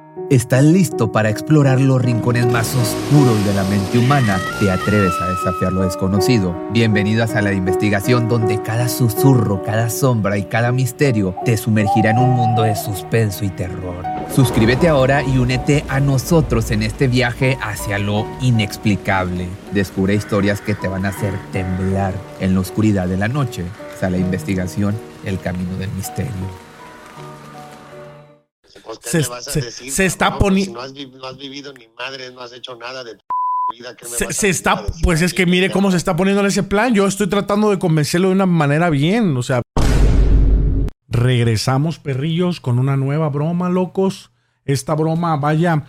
¿Estás listo para explorar los rincones más oscuros de la mente humana? ¿Te atreves a desafiar lo desconocido? Bienvenido a Sala de Investigación, donde cada susurro, cada sombra y cada misterio te sumergirá en un mundo de suspenso y terror. Suscríbete ahora y únete a nosotros en este viaje hacia lo inexplicable. Descubre historias que te van a hacer temblar en la oscuridad de la noche. Sala de Investigación, el camino del misterio. Se está poniendo. No has vivido ni madre, no has hecho nada de tu vida. Pues es que mire cómo se está poniendo en ese plan. Yo estoy tratando de convencerlo de una manera bien. O sea, regresamos, perrillos, con una nueva broma, locos. Esta broma, vaya,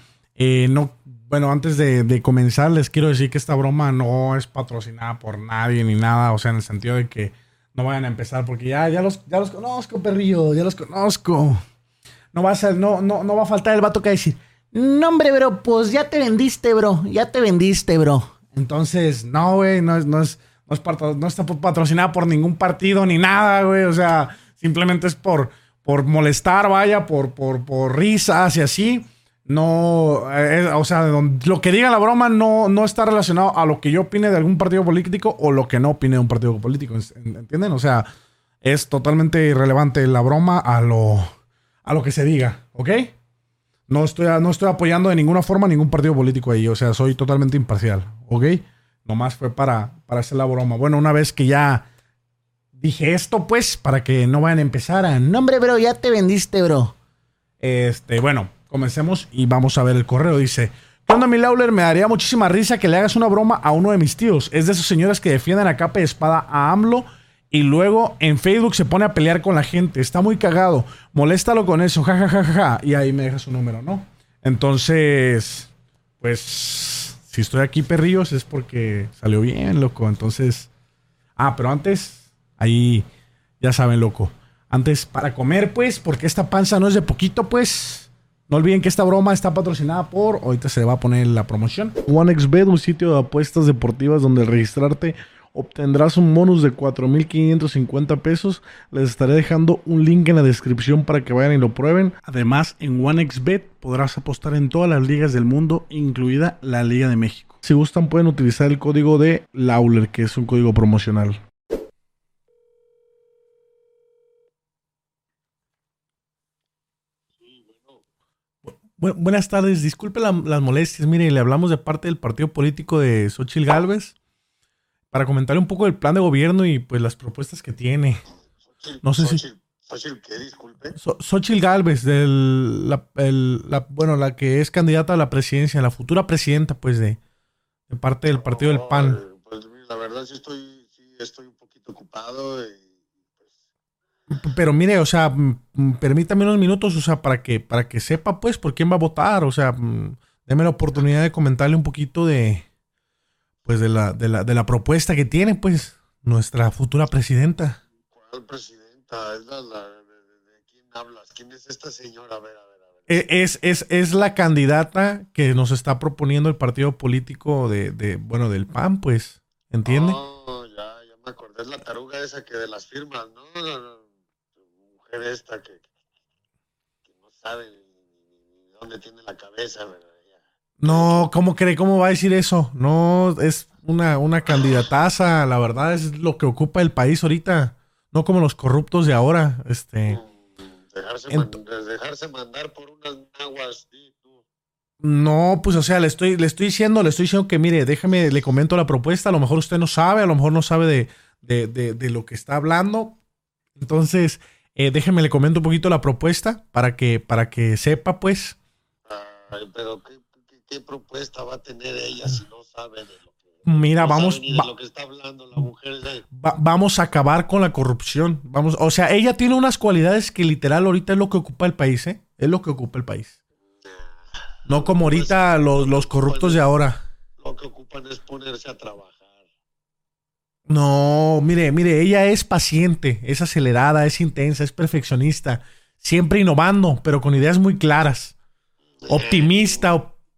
antes de comenzar, les quiero decir que esta broma no es patrocinada por nadie ni nada. O sea, en el sentido de que no vayan a empezar, porque ya los conozco, perrillos, ya los conozco. No va a faltar el vato que va a decir, no, hombre, bro, pues ya te vendiste, bro. Entonces, no, güey, no está patrocinada por ningún partido ni nada, güey. O sea, simplemente es por molestar, vaya, por risas y así. No, lo que diga la broma no está relacionado a lo que yo opine de algún partido político o lo que no opine de un partido político, ¿entienden? O sea, es totalmente irrelevante la broma a lo que se diga, ¿ok? No estoy apoyando de ninguna forma ningún partido político ahí. O sea, soy totalmente imparcial, ¿ok? Nomás fue para hacer la broma. Bueno, una vez que ya dije esto, pues, para que no vayan a empezar a... No, hombre, bro, ya te vendiste, bro. Bueno, comencemos y vamos a ver el correo. Dice... ¿Qué onda, mi Lawler? Me daría muchísima risa que le hagas una broma a uno de mis tíos. Es de esos señores que defienden a capa y espada a AMLO... Y luego en Facebook se pone a pelear con la gente. Está muy cagado. Moléstalo con eso. Ja, ja, ja, ja, ja. Y ahí me deja su número, ¿no? Entonces, pues, si estoy aquí, perrillos, es porque salió bien, loco. Entonces, pero antes, ahí, ya saben, loco. Antes, para comer, pues, porque esta panza no es de poquito, pues. No olviden que esta broma está patrocinada por... Ahorita se le va a poner la promoción. OneXBet, un sitio de apuestas deportivas donde al registrarte... obtendrás un bonus de 4,550 pesos. Les estaré dejando un link en la descripción para que vayan y lo prueben. Además, en OneXBet podrás apostar en todas las ligas del mundo, incluida la Liga de México. Si gustan, pueden utilizar el código de Lawler, que es un código promocional. Buenas tardes, disculpe las molestias. Mire, le hablamos de parte del partido político de Xóchitl Gálvez para comentarle un poco del plan de gobierno y pues las propuestas que tiene. No sé si... ¿Xóchitl qué? Disculpe. Xóchitl Gálvez, la que es candidata a la presidencia, la futura presidenta, pues, de parte del partido del PAN. Pues la verdad sí estoy un poquito ocupado. Pero mire, o sea, permítame unos minutos, o sea, para que sepa, pues, por quién va a votar. O sea, déme la oportunidad de comentarle un poquito de la propuesta que tiene, pues, nuestra futura presidenta. ¿Cuál presidenta? ¿De quién hablas? ¿Quién es esta señora? A ver. Es la candidata que nos está proponiendo el partido político del PAN, pues, ¿entiende? Oh, ya me acordé, es la taruga esa que de las firmas, ¿no? Mujer esta que no sabe ni dónde tiene la cabeza, ¿verdad? No, ¿cómo cree? ¿Cómo va a decir eso? No, es una candidataza. La verdad es lo que ocupa el país ahorita. No como los corruptos de ahora. Dejarse mandar por unas naguas, sí, tú. No, pues, o sea, le estoy diciendo que, mire, déjame, le comento la propuesta. A lo mejor usted no sabe, a lo mejor no sabe de lo que está hablando. Entonces, déjeme, le comento un poquito la propuesta para que sepa, pues. Ay, pero ¿qué propuesta va a tener ella si no sabe de lo que... Mira, no sabe ni de lo que está hablando la mujer? Vamos a acabar con la corrupción. O sea, ella tiene unas cualidades que literal ahorita es lo que ocupa el país, ¿eh? Es lo que ocupa el país. No como ahorita los corruptos de ahora. Lo que ocupan es ponerse a trabajar. No, mire, ella es paciente, es acelerada, es intensa, es perfeccionista, siempre innovando, pero con ideas muy claras. Optimista,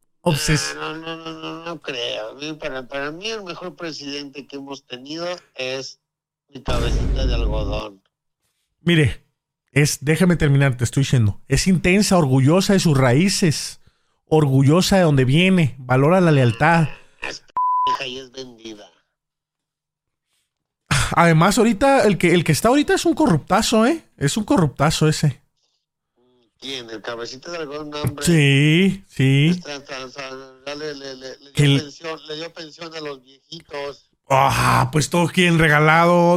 No creo. Para mí el mejor presidente que hemos tenido es mi cabecita de algodón. Mire, déjame terminar, te estoy diciendo, es intensa, orgullosa de sus raíces, orgullosa de donde viene, valora la lealtad. Es hija y es vendida. Además, ahorita, el que está ahorita es un corruptazo, ¿eh? Es un corruptazo ese. ¿Quién? ¿El cabecita de algún nombre? Sí. Ya le dio pensión a los viejitos. Pues todo quien regalado.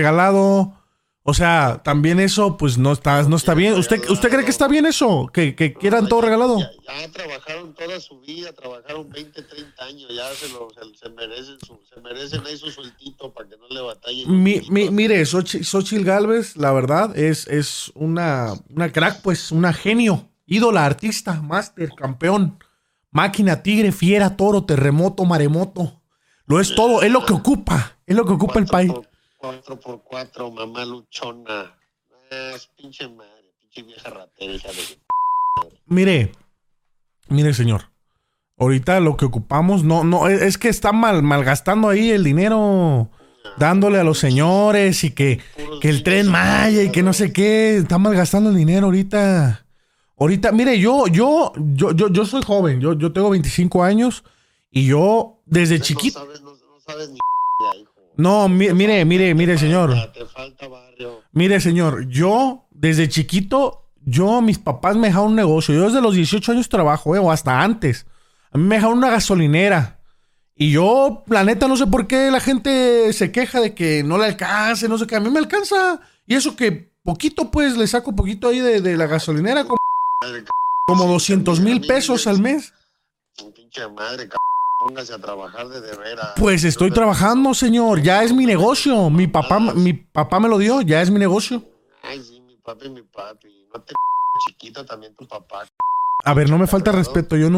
O sea, también eso, pues no está bien. ¿Usted cree que está bien eso? Que quieran todo regalado. Ya trabajaron toda su vida, trabajaron 20, 30 años, ya se merecen ahí su sueltito para que no le batallen. Mire, Xóchitl Gálvez, la verdad, es una crack, pues, una genio, ídola, artista, máster, campeón, máquina, tigre, fiera, toro, terremoto, maremoto. Lo es todo, es lo que ocupa el país. 4x4, mamá luchona. Es pinche madre, pinche vieja ratera, hija de... Mire, señor. Ahorita lo que ocupamos, no, es que está malgastando ahí el dinero, dándole a los señores y que el Tren Maya y que no sé qué. Está malgastando el dinero ahorita. Mire, yo soy joven, yo tengo 25 años y yo desde chiquito... No sabes ni hijo. No, mire, señor. Te falta barrio. Mire, señor, yo desde chiquito, mis papás me dejaron un negocio. Yo desde los 18 años trabajo, o hasta antes. A mí me dejaron una gasolinera. Y yo, la neta, no sé por qué la gente se queja de que no le alcance, no sé qué. A mí me alcanza. Y eso que poquito, pues, le saco poquito ahí de la gasolinera. Como 200,000 pesos al mes. Pinche madre, póngase a trabajar de veras. Pues estoy trabajando, señor. Ya es mi negocio. Mi papá me lo dio. Ya es mi negocio. Ay, sí, mi papi. No te chiquito también tu papá. A ver, no me falta respeto. Yo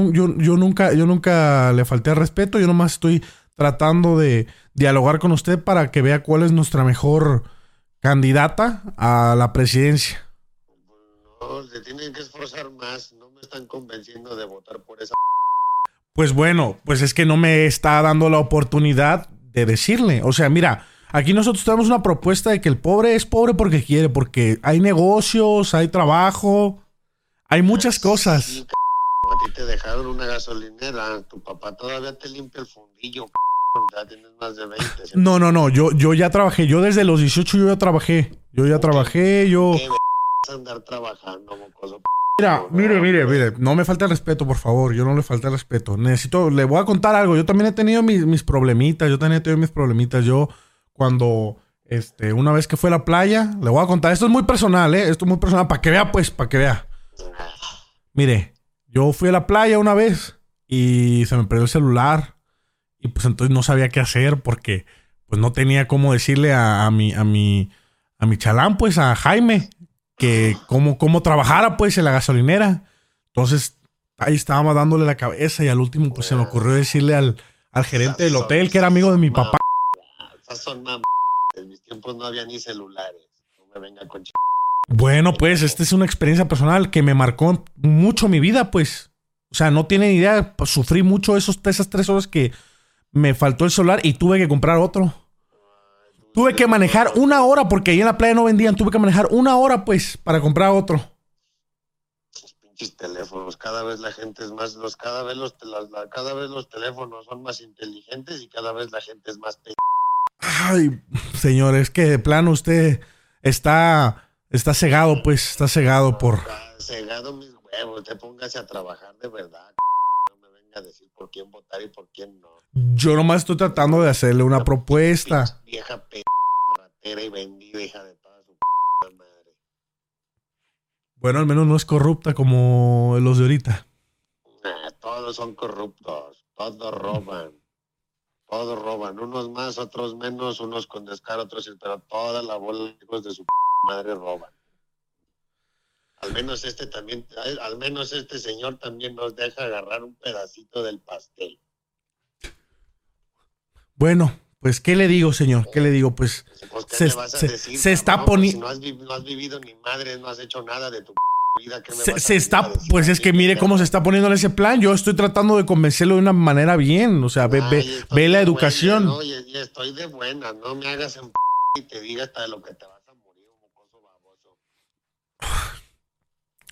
nunca le falté al respeto. Yo nomás estoy tratando de dialogar con usted para que vea cuál es nuestra mejor candidata a la presidencia. No, se tienen que esforzar más. No me están convenciendo de votar por esa... Pues bueno, pues es que no me está dando la oportunidad de decirle. O sea, mira, aquí nosotros tenemos una propuesta de que el pobre es pobre porque quiere, porque hay negocios, hay trabajo, hay muchas cosas. Sí, a ti te dejaron una gasolinera, tu papá todavía te limpia el fundillo, ya tienes más de 20. No, yo ya trabajé, yo desde los 18 yo ya trabajé. ¿Qué vas a andar trabajando, mocoso? Mire, no me falta el respeto, por favor. Yo no le falta el respeto. Le voy a contar algo. Yo también he tenido mis problemitas. Yo, cuando, una vez que fue a la playa, le voy a contar. Esto es muy personal, Esto es muy personal. Para que vea. Mire, yo fui a la playa una vez y se me perdió el celular. Y pues entonces no sabía qué hacer porque pues no tenía cómo decirle a mi chalán, pues a Jaime, que cómo trabajara pues en la gasolinera. Entonces ahí estábamos dándole la cabeza y al último pues se me ocurrió decirle al gerente del hotel, que era amigo de mi papá. Esas son mamás. En mis tiempos no había ni celulares. No me venga con Bueno, pues esta es una experiencia personal que me marcó mucho mi vida, pues. O sea, no tienen idea, pues, sufrí mucho esas 3 horas que me faltó el celular y tuve que comprar otro. Tuve que manejar 1 hora porque ahí en la playa no vendían. Tuve que manejar 1 hora, pues, para comprar otro. Los pinches teléfonos. Cada vez la gente es más... cada vez los teléfonos son más inteligentes y cada vez la gente es más... Ay, señor, es que de plano usted está cegado, pues. Está cegado por... Cegado mis huevos. Te póngase a trabajar de verdad. No me venga a decir por quién votar y por quién no. Yo nomás estoy tratando de hacerle una propuesta. Vieja ratera y vendida, hija de toda su madre. Bueno, al menos no es corrupta como los de ahorita. Todos son corruptos. Todos roban. Unos más, otros menos, unos con descaro, otros sin, pero toda la bola de hijos de su madre roban. Al menos este señor también nos deja agarrar un pedacito del pastel. Bueno, pues, ¿qué le digo, señor? ¿Qué le digo? Pues, ¿qué me vas a decir, se está poniendo... Si no has vivido ni madre, no has hecho nada de tu vida, ¿qué me pues es que mire cómo se está poniendo en ese plan. Yo estoy tratando de convencerlo de una manera bien. O sea, ve la educación. No, y estoy de buena, no me hagas y te diga hasta de lo que te vas a morir, mocoso baboso.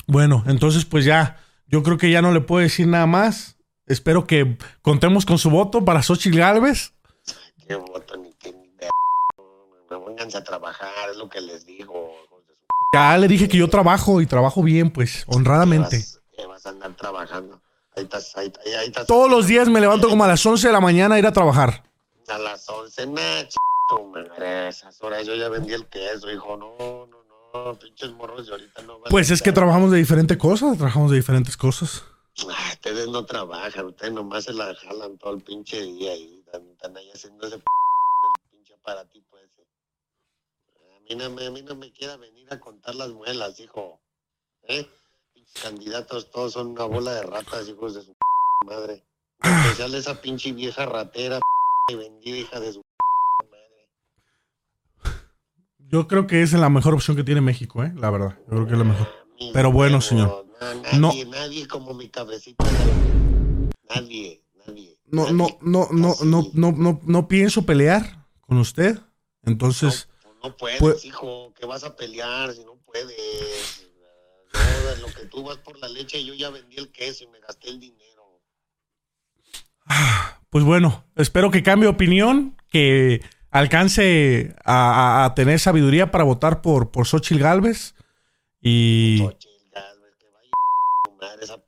Bueno, entonces pues ya, yo creo que ya no le puedo decir nada más. Espero que contemos con su voto para Xóchitl Gálvez. Qué voto, ni qué pónganse a trabajar, es lo que les digo. Ya le dije que yo trabajo y trabajo bien, pues, honradamente. ¿Qué vas a andar trabajando? Ahí estás. Todos los días me levanto como a las 11 de la mañana a ir a trabajar. A las 11, madre, esas horas yo ya vendí el queso, hijo. No, pinches morros de ahorita no van. Pues es que trabajamos de diferentes cosas. Ustedes no trabajan, ustedes nomás se la jalan todo el pinche día y están ahí haciendo ese pinche aparatito ese. A mí no me quiera venir a contar las muelas, hijo. Pinches candidatos todos son una bola de ratas, hijos de su madre. En especial esa pinche vieja ratera y vendida hija de su madre. Yo creo que esa es la mejor opción que tiene México, la verdad. Yo creo que es la mejor. Pero bueno, señor. Nadie como mi cabecita. Nadie. No pienso pelear con usted. Entonces. No puedes, hijo. ¿Qué vas a pelear si no puedes? No, de lo que tú vas por la leche, yo ya vendí el queso y me gasté el dinero. Pues bueno, espero que cambie opinión, que alcance a tener sabiduría para votar por Xóchitl Gálvez. Y. Que vaya madre esa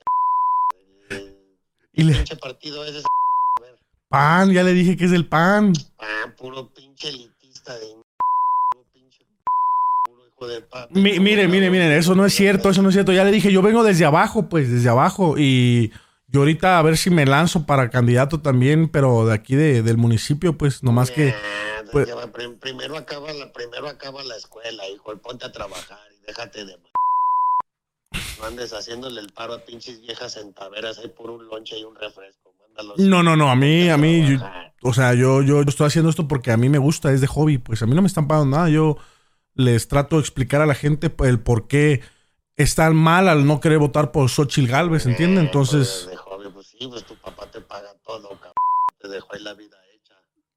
pinche partido ese. PAN, ya le dije que es el PAN. Puro pinche elitista de pinche puro hijo de PAN. Mire, eso no es cierto. Ya le dije, yo vengo desde abajo. Y yo ahorita a ver si me lanzo para candidato también, pero de aquí del municipio, pues nomás que. Pues, primero acaba la escuela, hijo, y ponte a trabajar y déjate de no andes haciéndole el paro a pinches viejas centaveras ahí por un lonche y un refresco. Mándalos. No, a mí, yo estoy haciendo esto porque a mí me gusta, es de hobby, pues a mí no me están pagando nada, yo les trato de explicar a la gente el por qué están mal al no querer votar por Xóchitl Gálvez, ¿entiendes? Entonces... Pues de hobby, pues sí, pues tu papá te paga todo, cabrón, te dejó ahí la vida hecha.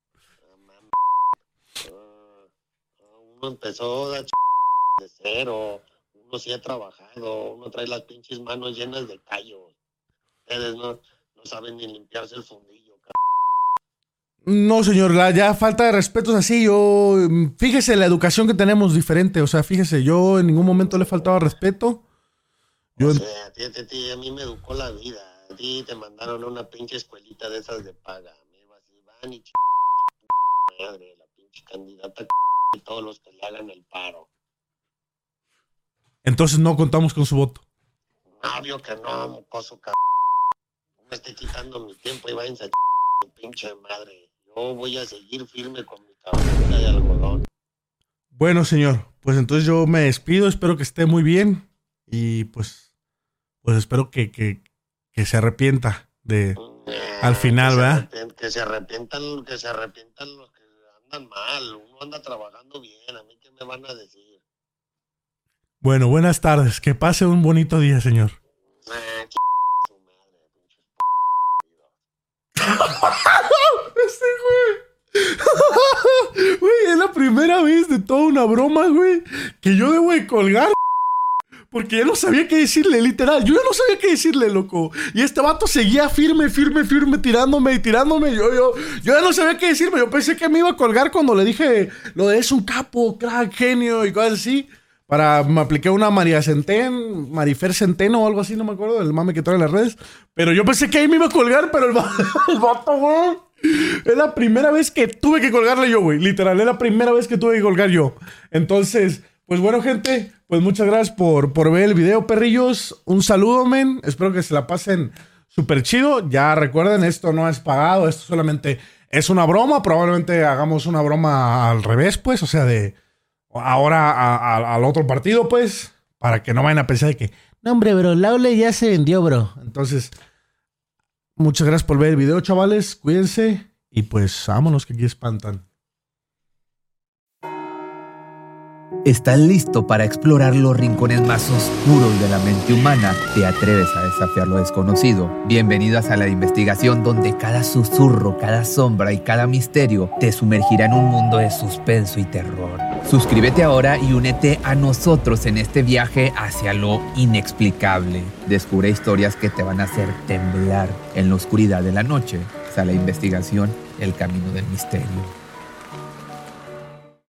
Uno empezó de cero. Uno sí ha trabajado, uno trae las pinches manos llenas de callos. Ustedes no saben ni limpiarse el fundillo, cabrón. No, señor, ya falta de respeto es así. Fíjese la educación que tenemos diferente. O sea, fíjese, yo en ningún momento le faltaba respeto. A mí me educó la vida. A ti te mandaron a una pinche escuelita de esas de paga. Me van y madre, la pinche candidata y todos los que le hagan el paro. Entonces no contamos con su voto. Obvio que no, mocoso, cabrón. No me estoy quitando mi tiempo y váyanse a su pinche madre. Yo voy a seguir firme con mi cabeza de algodón. Bueno, señor, pues entonces yo me despido. Espero que esté muy bien. Y pues espero que se arrepienta al final, ¿verdad? Que se arrepientan los que andan mal. Uno anda trabajando bien. ¿A mí qué me van a decir? Bueno, buenas tardes. Que pase un bonito día, señor. Güey, es la primera vez de toda una broma, güey, que yo debo de colgar. Porque ya no sabía qué decirle, literal. Yo ya no sabía qué decirle, loco. Y este vato seguía firme, tirándome. Yo ya no sabía qué decirme. Yo pensé que me iba a colgar cuando le dije lo de es un capo, crack, genio y cosas así. Me apliqué una Marifer Centeno o algo así, no me acuerdo, el mame que trae en las redes. Pero yo pensé que ahí me iba a colgar, pero el vato, güey. Es la primera vez que tuve que colgarle yo, güey. Literal, es la primera vez que tuve que colgar yo. Entonces, pues bueno, gente, pues muchas gracias por ver el video, perrillos. Un saludo, men. Espero que se la pasen súper chido. Ya recuerden, esto no es pagado, esto solamente es una broma. Probablemente hagamos una broma al revés, pues, o sea, de... Ahora al otro partido, pues, para que no vayan a pensar de que, no, hombre, bro, Laule ya se vendió, bro. Entonces, muchas gracias por ver el video, chavales. Cuídense y pues vámonos que aquí espantan. ¿Estás listo para explorar los rincones más oscuros de la mente humana? ¿Te atreves a desafiar lo desconocido? Bienvenido a Sala de Investigación, donde cada susurro, cada sombra y cada misterio te sumergirá en un mundo de suspenso y terror. Suscríbete ahora y únete a nosotros en este viaje hacia lo inexplicable. Descubre historias que te van a hacer temblar en la oscuridad de la noche. Sala de Investigación, el camino del misterio.